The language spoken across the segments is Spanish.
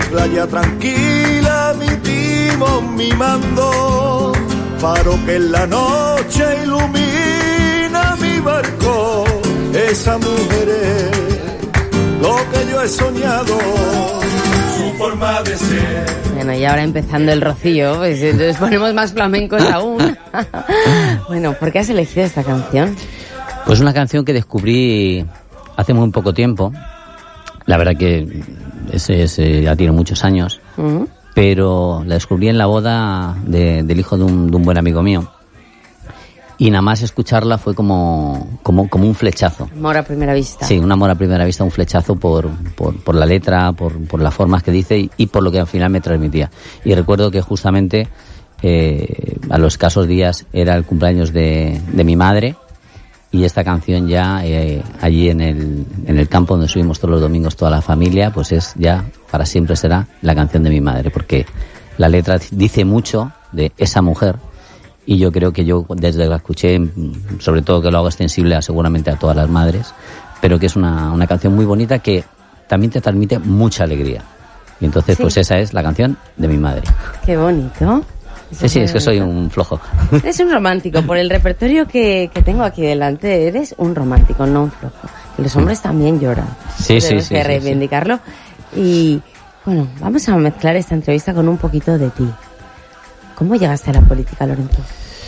playa tranquila, mi timón, mi mando, faro que en la noche ilumina mi barco. Esa mujer es lo que yo he soñado, su forma de ser. Bueno, y ahora empezando el Rocío, pues entonces ponemos más flamencos aún. Bueno, ¿por qué has elegido esta canción? Pues una canción que descubrí hace muy poco tiempo. La verdad que ya tiene muchos años, pero la descubrí en la boda del hijo de un buen amigo mío. Y nada más escucharla fue como un flechazo. Amor a primera vista. Sí, un amor a primera vista, un flechazo por la letra, por las formas que dice y por lo que al final me transmitía. Y recuerdo que justamente a los escasos días era el cumpleaños de mi madre, y esta canción ya allí en el campo donde subimos todos los domingos toda la familia, pues es ya para siempre será la canción de mi madre, porque la letra dice mucho de esa mujer. Y yo creo que yo desde que la escuché, sobre todo que lo hago extensible seguramente a todas las madres, pero que es una canción muy bonita que también te transmite mucha alegría. Y entonces pues esa es la canción de mi madre. Qué bonito. Sí, es que soy un flojo. Eres un romántico, por el repertorio que tengo aquí delante, eres un romántico, no un flojo. Y los hombres también lloran. Sí. Tenemos que reivindicarlo. Y bueno, vamos a mezclar esta entrevista con un poquito de ti. ¿Cómo llegaste a la política, Lorenzo?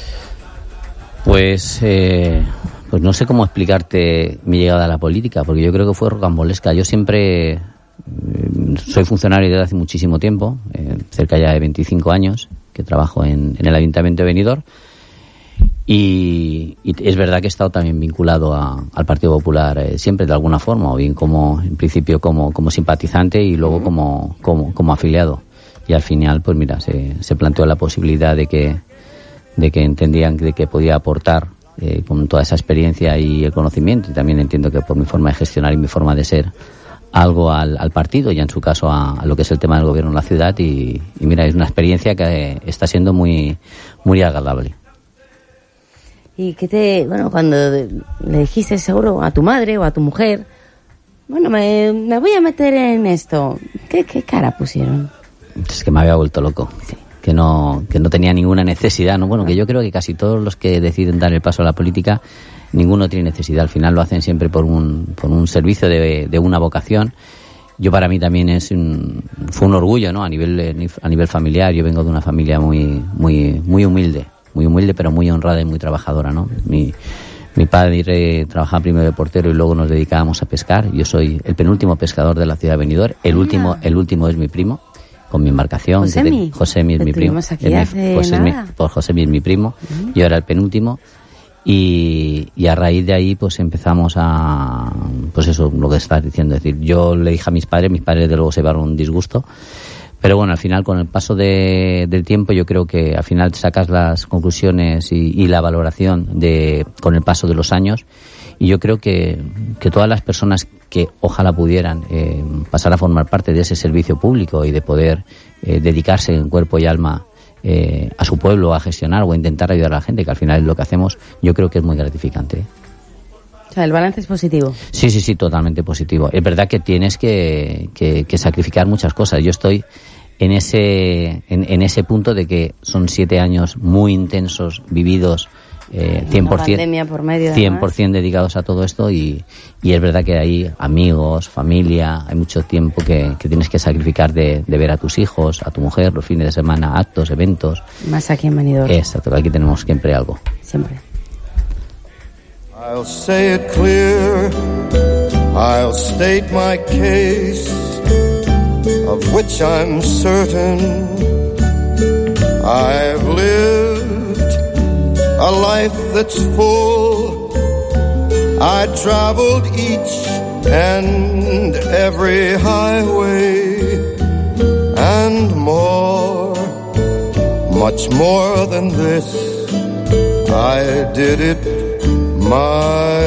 Pues no sé cómo explicarte mi llegada a la política, porque yo creo que fue rocambolesca. Yo siempre soy funcionario desde hace muchísimo tiempo, cerca ya de 25 años, que trabajo en el Ayuntamiento de Benidorm, y es verdad que he estado también vinculado al Partido Popular siempre de alguna forma, o bien en principio como simpatizante y luego como afiliado. Y al final, pues mira, se planteó la posibilidad de que entendían de que podía aportar con toda esa experiencia y el conocimiento, y también entiendo que por mi forma de gestionar y mi forma de ser, algo al partido y en su caso a lo que es el tema del gobierno en la ciudad, y mira, es una experiencia que está siendo muy, muy agradable. Y cuando le dijiste seguro a tu madre o a tu mujer, bueno, me voy a meter en esto, ¿qué cara pusieron? Es que me había vuelto loco. Sí. Que no tenía ninguna necesidad, ¿no? Bueno, que yo creo que casi todos los que deciden dar el paso a la política, ninguno tiene necesidad. Al final lo hacen siempre por un servicio de una vocación. Yo, para mí también fue un orgullo, ¿no? A nivel familiar. Yo vengo de una familia muy humilde, pero muy honrada y muy trabajadora, ¿no? Mi padre trabajaba primero de portero y luego nos dedicábamos a pescar. Yo soy el penúltimo pescador de la ciudad de Benidorm. El último es mi primo, con mi embarcación. Josemi es mi primo. Josemi es mi primo. Yo era el penúltimo. Y a raíz de ahí pues empezamos pues eso, lo que estás diciendo, es decir, yo le dije a mis padres de luego se llevaron un disgusto, pero bueno, al final con el paso del tiempo yo creo que al final sacas las conclusiones y la valoración con el paso de los años, y yo creo que todas las personas que ojalá pudieran pasar a formar parte de ese servicio público y de poder dedicarse en cuerpo y alma a su pueblo, a gestionar o a intentar ayudar a la gente, que al final es lo que hacemos, yo creo que es muy gratificante. O sea, el balance es positivo. Sí, totalmente positivo. Es verdad que tienes que sacrificar muchas cosas. Yo estoy en ese punto de que son 7 años muy intensos, vividos, 100%, por medio, 100% dedicados a todo esto, y es verdad que hay amigos, familia, hay mucho tiempo que tienes que sacrificar de ver a tus hijos, a tu mujer, los fines de semana, actos, eventos. Más aquí en Benidorm. Exacto, aquí tenemos siempre algo. Siempre. I'll say it clear, I'll state my case, of which I'm certain. I've lived a life that's full. I traveled each and every highway, and more, much more than this. I did it my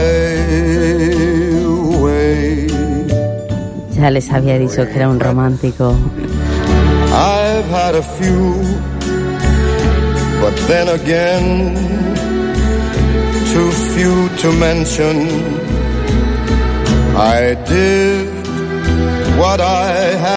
way. Ya les había dicho que era un romántico. I've had a few, but then again, too few to mention. I did what I had.